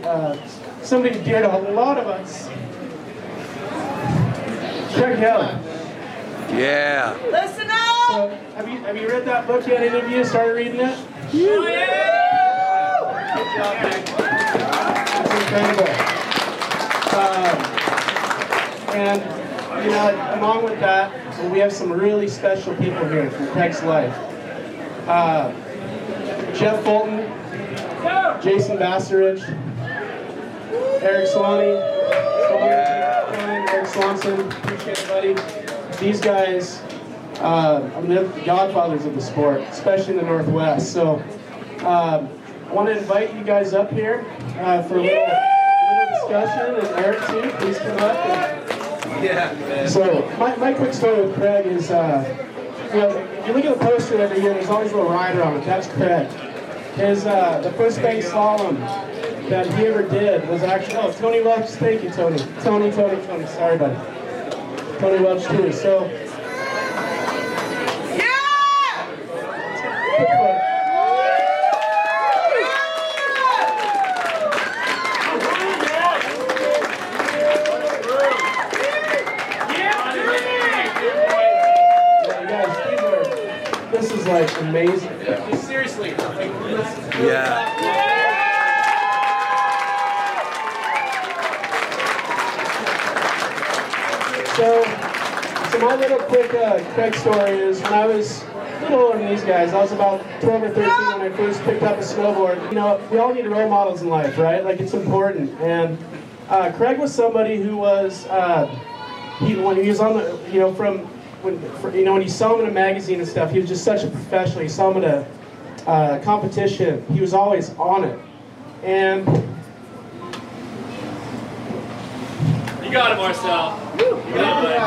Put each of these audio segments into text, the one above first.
somebody dear to a lot of us. Craig Kelly. Yeah. Listen up! So, have you read that book yet? Any of you started reading it? Oh, yeah! Good job, Nick. It's incredible. And, you know, along with that, we have some really special people here from Craig's life. Jeff Fulton, Jason Basserich, Eric Swanee, Eric Swanson, appreciate it, buddy. These guys, they're the godfathers of the sport, especially in the Northwest. So, I want to invite you guys up here for a little discussion, and Eric too, please come up. So, my quick story with Craig is, you know, if you look at the poster every year, there's always a little rider on it. That's Craig. His the first bank slalom that he ever did was actually, oh, Tony Welch, thank you, Tony. Tony, sorry, buddy. Tony Welch too. So, this is like amazing. Just seriously. Yeah. So my little quick Craig story is when I was a little older than these guys, I was about 12 or 13 when I first picked up a snowboard. You know, we all need role models in life, right? Like, it's important. And Craig was somebody who was, when he was on the, you know, when you saw him in a magazine and stuff, he was just such a professional. You saw him at a competition. He was always on it. And you got it, Marcel. You got it,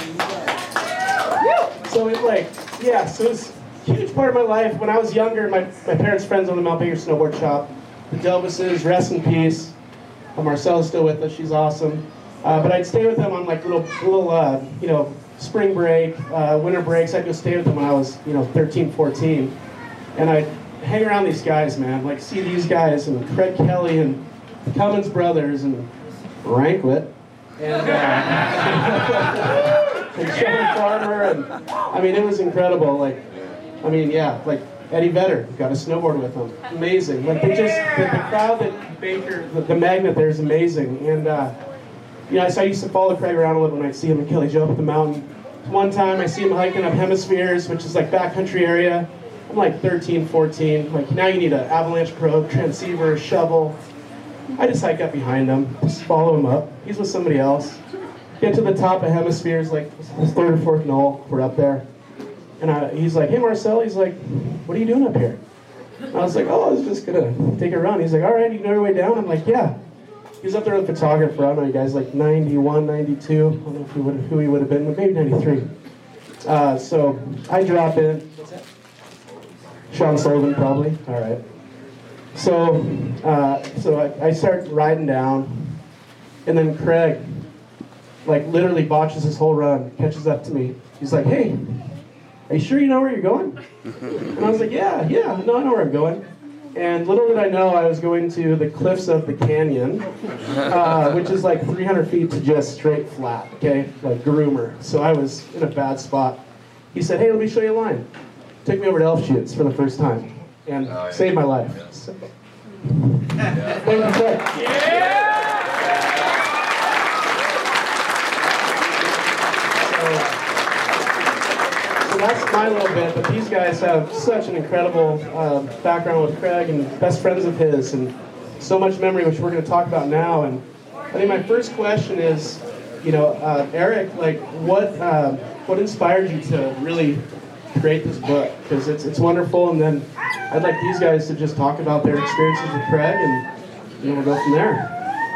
so it so it was a huge part of my life. When I was younger, my parents' friends owned the Mount Baker snowboard shop. The Delvises, rest in peace. Marcel's still with us. She's awesome. But I'd stay with them on like little you know, spring break, winter breaks. I'd go stay with them when I was, you know, 13, 14. And I'd hang around these guys, man. Like, see these guys, and Craig Kelly, and Cummins Brothers, and Rankwit, and and Shelly Farmer, and I mean, it was incredible. Like, I mean, yeah, like Eddie Vedder, got a snowboard with them. Amazing. Like, they just, the crowd that Baker, the magnet there is amazing. And, you know, so I used to follow Craig around a little when I'd see him and Kelly jump up the mountain. One time I see him hiking up Hemispheres, which is like backcountry area. I'm like 13, 14. Like, now you need an avalanche probe, transceiver, shovel. I just hike up behind him, just follow him up. He's with somebody else. Get to the top of Hemispheres, like the third or fourth knoll. We're up there. And he's like, hey, Marcel. He's like, what are you doing up here? And I was like, oh, I was just going to take a run. He's like, all right, you know your way down? I'm like, yeah. He was up there with a photographer. I don't know, you guys, like 91, 92. I don't know who he would have been, but maybe 93. So I drop in. What's that? Sean Sullivan, probably. All right. So I start riding down, and then Craig, like, literally botches his whole run, catches up to me. He's like, hey, are you sure you know where you're going? And I was like, yeah, no, I know where I'm going. And little did I know I was going to the cliffs of the canyon, which is like 300 feet to just straight flat, okay? Like groomer. So I was in a bad spot. He said, hey, let me show you a line. Took me over to Elf Chutes for the first time and saved my life. So, thank you, Craig. So that's my little bit, but these guys have such an incredible background with Craig and best friends of his, and so much memory, which we're going to talk about now. And I think my first question is, you know, Eric, like, what inspired you to really create this book? Because it's wonderful, and then I'd like these guys to just talk about their experiences with Craig, and we'll go from there.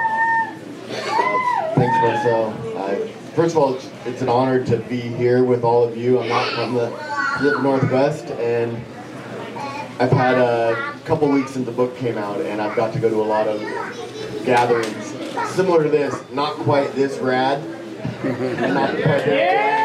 Thanks, Marcel. First of all, it's an honor to be here with all of you. I'm not from the Northwest, and I've had a couple weeks since the book came out, and I've got to go to a lot of gatherings similar to this. Not quite this rad. Not quite this rad.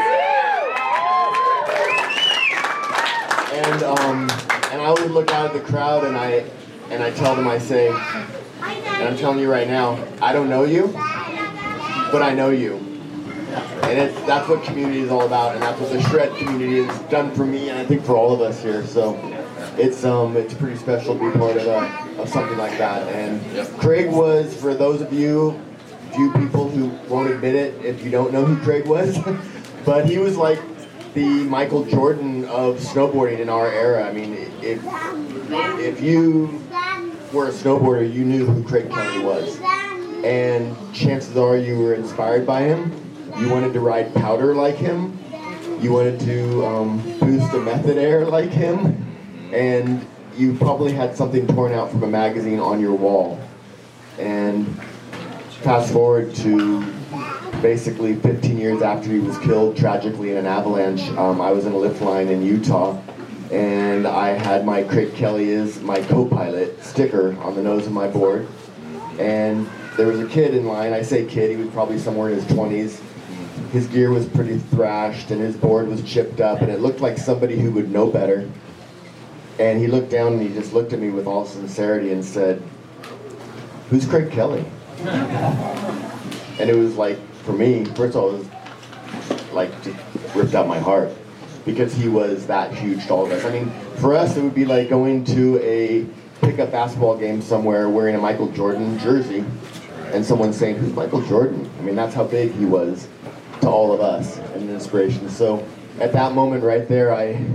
And I always look out at the crowd, and I tell them, I say, And I'm telling you right now, I don't know you, but I know you. And that's what community is all about, and that's what the Shred community has done for me, and I think for all of us here. So it's pretty special to be part of something like that. And Craig was, for those of you, few people who won't admit it if you don't know who Craig was, but he was like the Michael Jordan of snowboarding in our era. I mean, if you were a snowboarder, you knew who Craig Kelly was. And chances are you were inspired by him. You wanted to ride powder like him. You wanted to boost the method air like him. And you probably had something torn out from a magazine on your wall. And fast forward to basically 15 years after he was killed tragically in an avalanche, I was in a lift line in Utah, and I had my Craig Kelly is my co-pilot sticker on the nose of my board. And there was a kid in line. I say kid, he was probably somewhere in his 20s. His gear was pretty thrashed, and his board was chipped up, and it looked like somebody who would know better. And he looked down and he just looked at me with all sincerity and said, "Who's Craig Kelly?" And it was like, for me, first of all, it was like just ripped out my heart, because he was that huge to all of us. I mean, for us, it would be like going to a pickup basketball game somewhere wearing a Michael Jordan jersey, and someone saying, "Who's Michael Jordan?" I mean, that's how big he was to all of us, and an inspiration. So at that moment right there,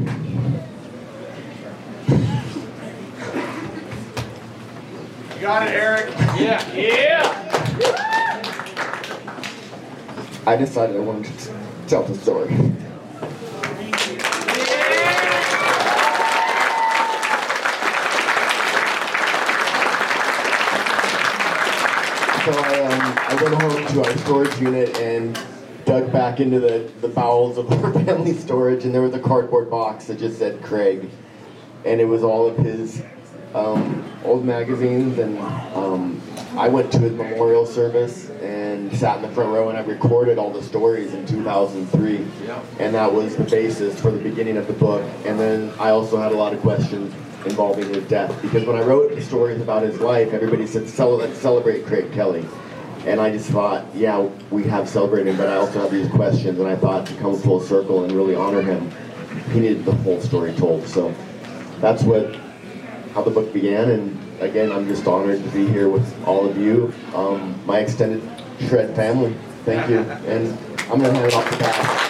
You got it, Eric. Yeah. Yeah. I decided I wanted to tell the story. So I went home to our storage unit and dug back into the bowels of our family storage, and there was a cardboard box that just said Craig, and it was all of his old magazines, and I went to his memorial service and sat in the front row, and I recorded all the stories in 2003, and that was the basis for the beginning of the book. And then I also had a lot of questions involving his death, because when I wrote the stories about his life, everybody said, let's celebrate Craig Kelly. And I just thought, yeah, we have celebrated him, but I also have these questions, and I thought to come full circle and really honor him, he needed the whole story told. So that's how the book began, and again, I'm just honored to be here with all of you, my extended Shred family. Thank you, and I'm going to hand it off to Pat.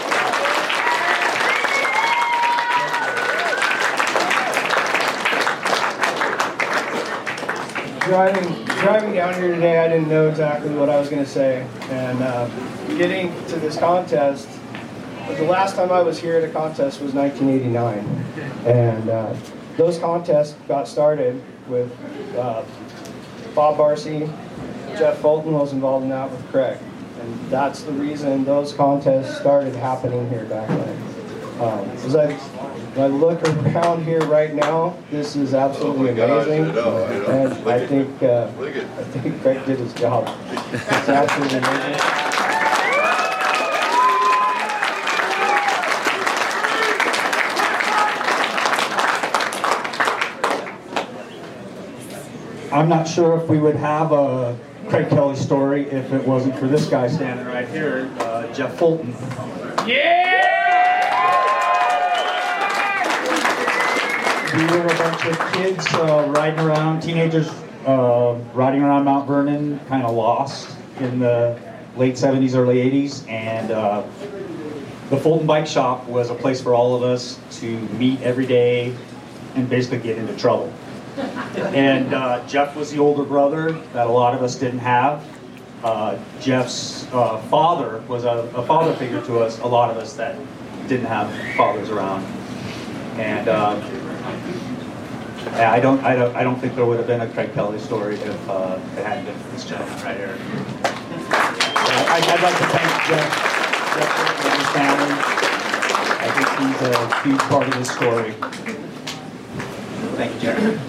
Driving down here today, I didn't know exactly what I was going to say, and getting to this contest, the last time I was here at a contest was 1989, and those contests got started with Bob Barcy. Jeff Fulton was involved in that with Craig, and that's the reason those contests started happening here back then. As I look around here right now, this is absolutely amazing, and I think Craig did his job. It's absolutely amazing. I'm not sure if we would have a Craig Kelly story if it wasn't for this guy standing right here, Jeff Fulton. Yeah! We were a bunch of kids riding around, teenagers riding around Mount Vernon, kind of lost in the late 70s, early 80s, and the Fulton Bike Shop was a place for all of us to meet every day and basically get into trouble. And Jeff was the older brother that a lot of us didn't have. Jeff's father was a father figure to us, a lot of us that didn't have fathers around. And I don't think there would have been a Craig Kelly story if it hadn't been for this gentleman right here. I'd like to thank Jeff and his family. I think he's a huge part of this story. Thank you, Jeff.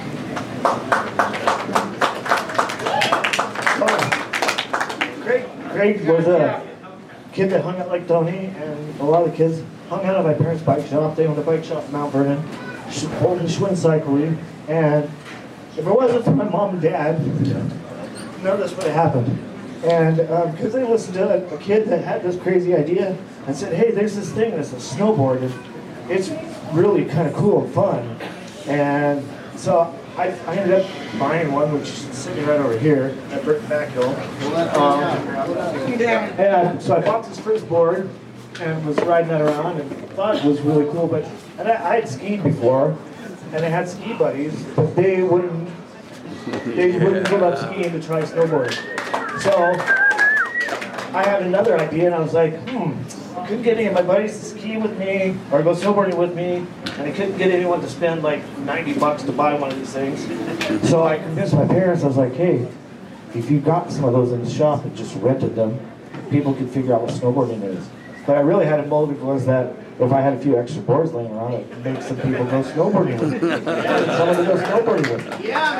Craig was a kid that hung out like Tony, and a lot of kids hung out at my parents' bike shop. They owned a bike shop in Mount Vernon, Holden Schwinn Cycling, and if it wasn't for my mom and dad, none of this would have happened. And because I listened to a kid that had this crazy idea and said, hey, there's this thing that's a snowboard, and it's really kind of cool and fun. And so I ended up buying one, which is sitting right over here at Brick Backhill. And so I bought this first board and was riding that around and thought it was really cool. But and I had skied before, and I had ski buddies, but they wouldn't give up skiing to try snowboarding. So I had another idea, and I was like, I couldn't get any of my buddies to ski with me or go snowboarding with me, and I couldn't get anyone to spend like $90 to buy one of these things. So I convinced my parents. I was like, hey, if you got some of those in the shop and just rented them, people could figure out what snowboarding is. But I really had a motive was that if I had a few extra boards laying around, it would make some people go snowboarding with me. Someone to go snowboarding with me. Yeah.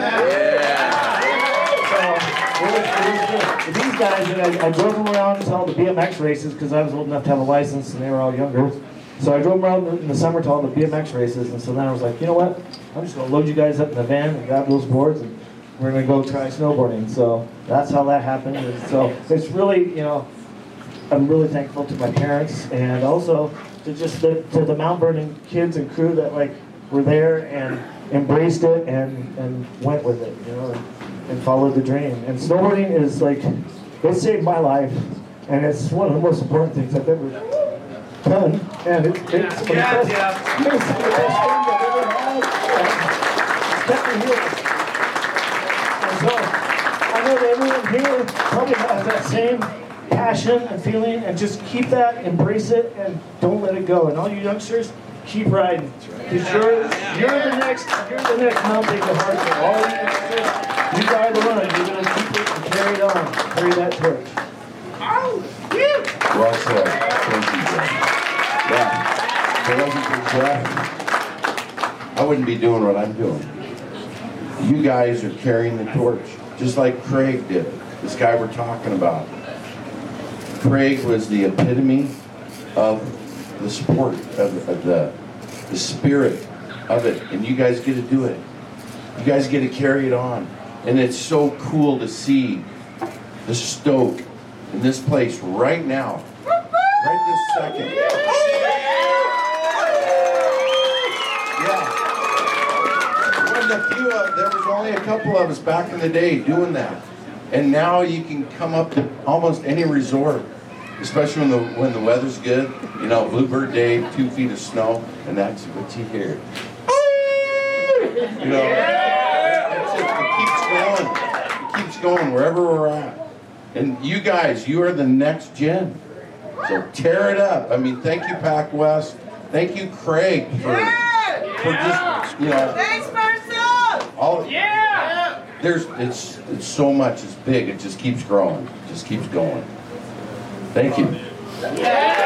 So it was good. These guys, and I drove them around to all the BMX races because I was old enough to have a license and they were all younger. So I drove them around in the summer to all the BMX races, and so then I was like, you know what? I'm just going to load you guys up in the van and grab those boards, and we're going to go try snowboarding. So that's how that happened. And so it's really, you know, I'm really thankful to my parents and also to just to the Mount Vernon kids and crew that like were there and embraced it and went with it, you know, and followed the dream. And snowboarding is like, it saved my life, and it's one of the most important things I've ever done. And it's some of the best, it's some of the best things I've ever had. It's kept me here. And so I know that everyone here probably has that same passion and feeling, and just keep that, embrace it, and don't let it go. And all you youngsters, keep riding, because you're the next Mount Baker Hardcore. All you youngsters, you ride the run. You're going to keep it and carry it on, carry that torch. Well said. Thank you, Jeff. Yeah. If it wasn't for Jeff, I wouldn't be doing what I'm doing. You guys are carrying the torch, just like Craig did. This guy we're talking about. Craig was the epitome of the sport, of the spirit of it, and you guys get to do it. You guys get to carry it on, and it's so cool to see the stoke in this place right now, right this second. Yeah. There was only a couple of us back in the day doing that. And now you can come up to almost any resort, especially when the weather's good. You know, Bluebird Day, 2 feet of snow, and that's what you hear. You know, it keeps going wherever we're at. And you guys, you are the next gen. So tear it up. I mean, thank you, Pac West. Thank you, Craig, for just, you know. Thanks, Marcel! All, it's so much, it's big, it just keeps growing, just keeps going. Thank you. You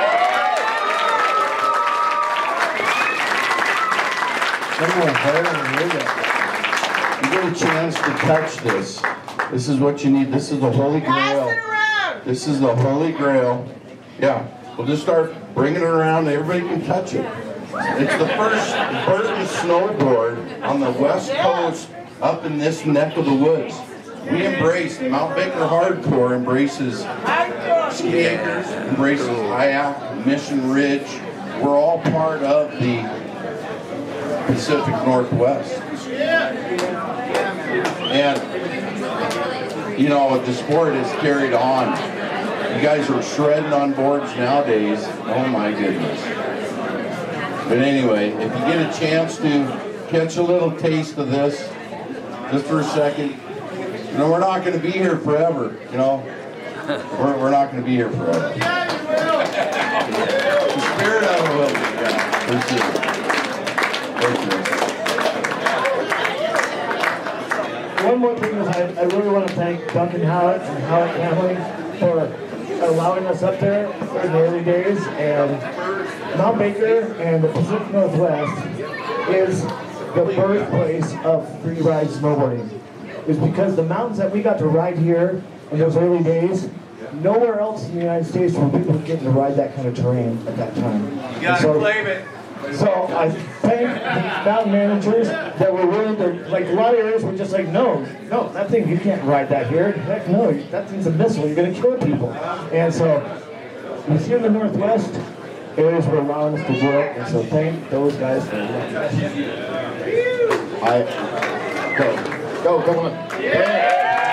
get a chance to touch this. This is what you need. This is the Holy Grail. This is the Holy Grail. Yeah, we'll just start bringing it around. Everybody can touch it. It's the first Burton snowboard on the West Coast up in this neck of the woods. We embrace, Mount Baker Hardcore embraces Ski Acres, embraces Hyack, Mission Ridge. We're all part of the Pacific Northwest. And, you know, the sport is carried on. You guys are shredding on boards nowadays. Oh my goodness. But anyway, if you get a chance to catch a little taste of this, just for a second, you know, we're not going to be here forever, you know. We're not going to be here forever. The spirit of it will be, yeah, for sure. One more thing is I really want to thank Duncan Howard and Howard family for allowing us up there in the early days. And Mount Baker and the Pacific Northwest is the birthplace of free ride snowboarding. Is because the mountains that we got to ride here in those early days, nowhere else in the United States were people getting to ride that kind of terrain at that time. You gotta claim it. So I thank the mountain managers that were willing to, like a lot of areas were just like, no, that thing, you can't ride that here. Heck no, that thing's a missile, you're gonna kill people. And so, here in the Northwest, areas were allowing us to do it, and so thank those guys for that. Go, come on. Yeah.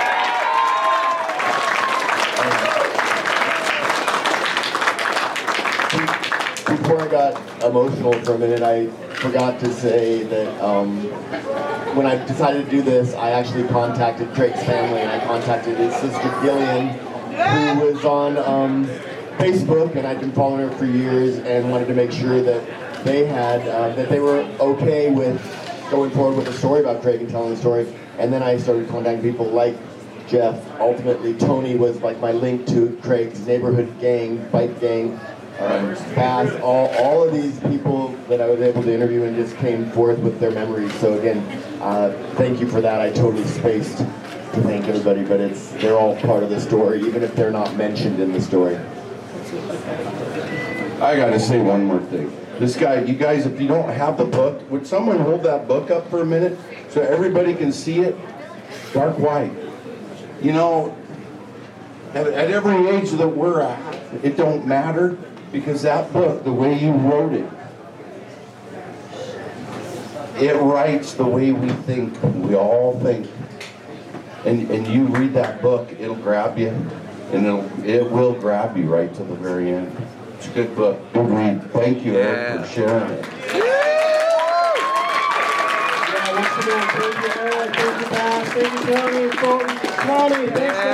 Before I got emotional for a minute, I forgot to say that when I decided to do this, I actually contacted Craig's family, and I contacted his sister Gillian, who was on Facebook, and I'd been following her for years, and wanted to make sure that they had that they were okay with going forward with a story about Craig and telling the story. And then I started contacting people like Jeff. Ultimately, Tony was like my link to Craig's neighborhood gang, bike gang. Bass, all of these people that I was able to interview and just came forth with their memories. So again, thank you for that. I totally spaced to thank everybody, but they're all part of the story, even if they're not mentioned in the story. I gotta say one more thing. This guy, you guys, if you don't have the book, would someone hold that book up for a minute so everybody can see it? Dark white. You know, at every age that we're at, it don't matter, because that book, the way you wrote it, it writes the way we think. We all think. And you read that book, it'll grab you, and it will grab you right to the very end. It's a good book. Good read. Thank you, Eric, for sharing it. Yeah, once again, thank you, Eric. Thank you, Bass. Thank you, Tony. Tony, thanks,